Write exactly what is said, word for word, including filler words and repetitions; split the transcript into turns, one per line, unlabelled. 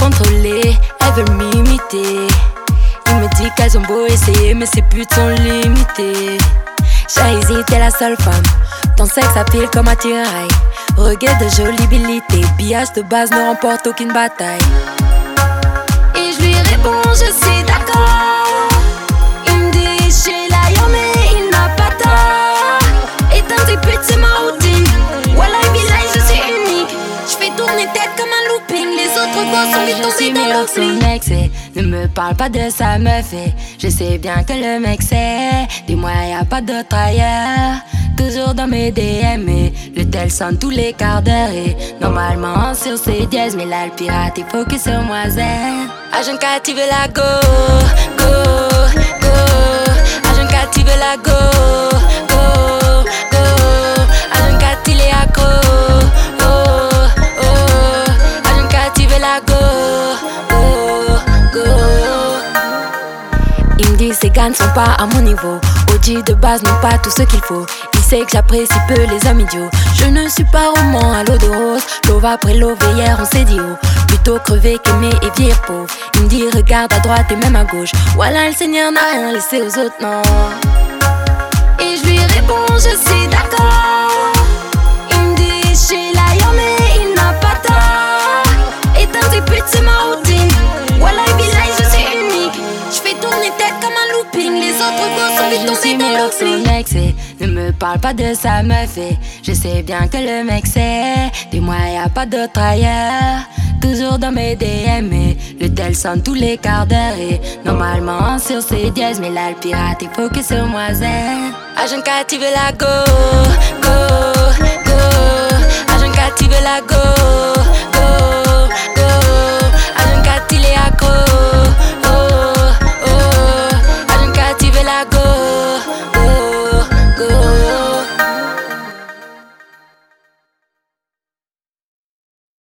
contrôler, elles veulent m'imiter. Il me dit qu'elles ont beau essayer, mais c'est plus de son limité. Shahizzy, t'es la seule femme. Ton sexe appelle comme attirail. Reggae de jolibilité, pillage de base ne remporte aucune bataille. Et je lui réponds, je suis d'accord. Il me dit, chez la yo, mais il n'a pas tort. Éteins tes putes, c'est ma routine. Wallah, billah, je suis unique. Je fais tourner tête comme un looping. Les autres gosses sont vite tombés dans l'oubli. Excès. Ne me parle pas de ça, me fait. Je sais bien que le mec sait. Dis-moi, y'a pas d'autre ailleurs. Toujours dans mes D M et le tel sonne tous les quarts d'heure. Et normalement sur ses dièses, mais là le pirate il faut que sur moi zen. Agent K, tu veux la go, go, go. Agent K, tu veux la go, go, go. Agent K, il est accro, oh, oh. Agent K, tu veux la go, go, go. Il me dit ces gars ne sont pas à mon niveau. O G de base n'ont pas tout ce qu'il faut. Il sait que j'apprécie peu les hommes idiots. Je ne suis pas roman à l'eau de rose. Love après love, hier on s'est dit oh. Plutôt crever qu'aimer et vieillir pauvre. Il me dit regarde à droite et même à gauche. Voilà le Seigneur n'a rien laissé aux autres, non. Et je lui réponds je suis d'accord. Il me dit chez la yo mais il n'a pas tort. Éteins tes putes c'est ma routine. Voilà billah je suis unique. Je fais tourner tête comme un looping. Les autres gosses sont vite tombés dans l'oubli. Ne me parle pas de ça, me fait. Je sais bien que le mec sait. Dis-moi, y'a pas d'autre ailleurs. Toujours dans mes D M et le tel sonne tous les quarts d'heure. Et normalement sur ses dièses, mais là le pirate il faut que sur moi zen. Agent K, tu veux la go, go, go. Agent K, tu veux la go.